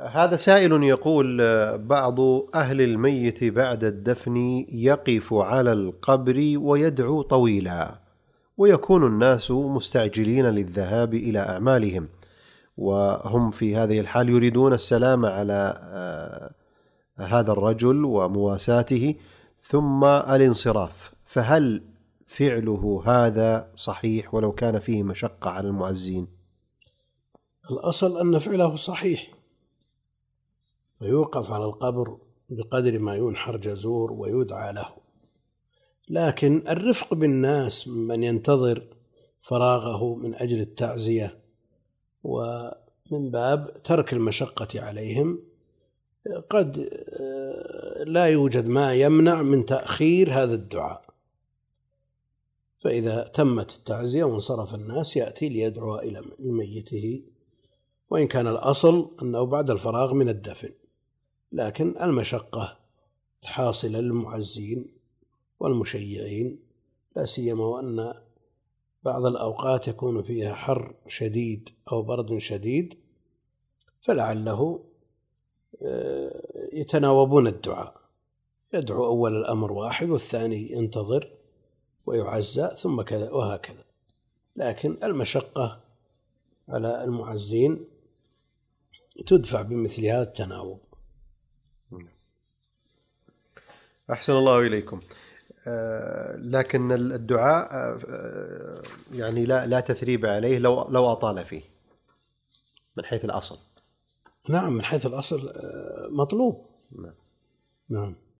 هذا سائل يقول بعض أهل الميت بعد الدفن يقف على القبر ويدعو طويلا، ويكون الناس مستعجلين للذهاب إلى أعمالهم، وهم في هذه الحال يريدون السلام على هذا الرجل ومواساته ثم الانصراف، فهل فعله هذا صحيح ولو كان فيه مشقة على المعزين؟ الأصل أن فعله صحيح، ويوقف على القبر بقدر ما ينحر جزور ويدعى له، لكن الرفق بالناس من ينتظر فراغه من أجل التعزية ومن باب ترك المشقة عليهم، قد لا يوجد ما يمنع من تأخير هذا الدعاء. فإذا تمت التعزية وانصرف الناس يأتي ليدعو إلى ميته، وإن كان الأصل أنه بعد الفراغ من الدفن، لكن المشقة الحاصلة للمعزين والمشيعين لا سيما وأن بعض الأوقات يكون فيها حر شديد أو برد شديد، فلعله يتناوبون الدعاء، يدعو أول الأمر واحد والثاني ينتظر ويعزى ثم كذا وهكذا، لكن المشقة على المعزين تدفع بمثل هذا التناوب. أحسن الله إليكم. لكن الدعاء يعني لا تثريب عليه لو أطال فيه من حيث الأصل. نعم، من حيث الأصل مطلوب. نعم.